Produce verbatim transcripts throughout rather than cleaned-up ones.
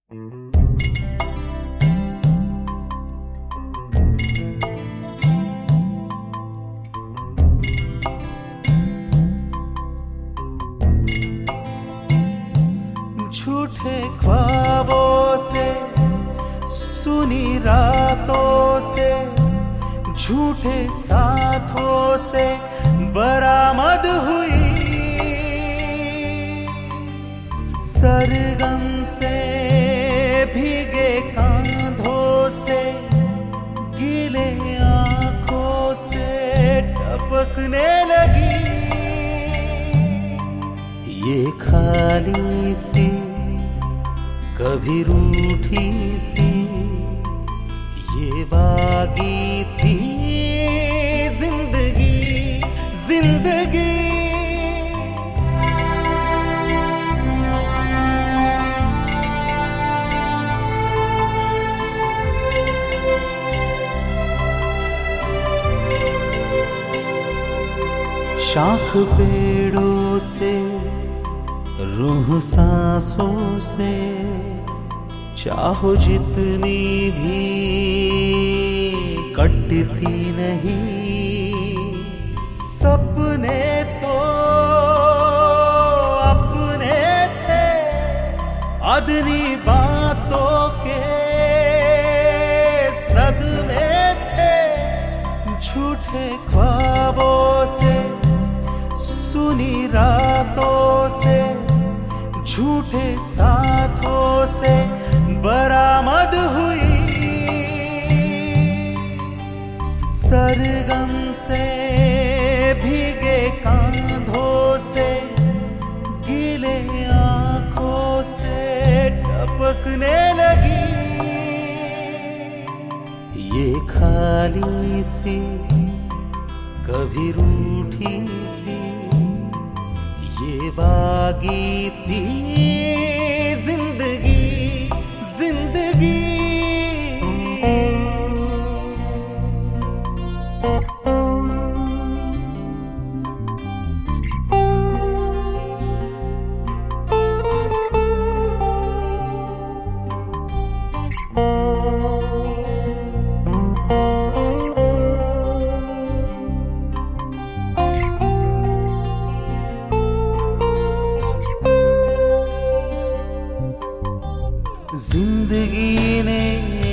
झूठे ख्वाबों से, सुनी रातों से, झूठे साथों से बरामद हुई। सरगम से, भीगे कांधों से, गीले आंखों से टपकने लगी। ये खाली सी, कभी रूठी सी, ये बागी सी जिंदगी, जिंदगी। शाख पेड़ों से, रूह सांसों से, चाहो जितनी भी कटती नहीं। सपने तो अपने थे, अदनी बातों के सदमे थे। झूठे ख्वाबों से, सुनी रातों से, झूठे साथों से बरामद हुई। सरगम से, भीगे कांधों से, गीले आंखों से टपकने लगी। ये खाली सी, कभी रूठी सी, ये बागी सी जिंदगी, जिंदगी। जिंदगी ने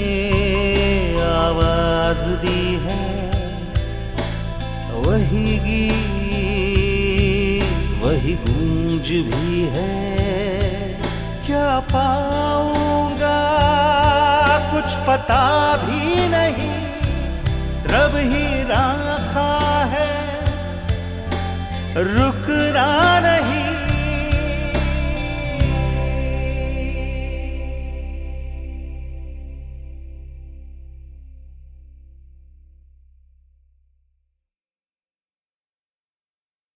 आवाज दी है, वही गीत वही गूंज भी है। क्या पाऊंगा कुछ पता भी नहीं, रब ही राखा है, रुकना नहीं।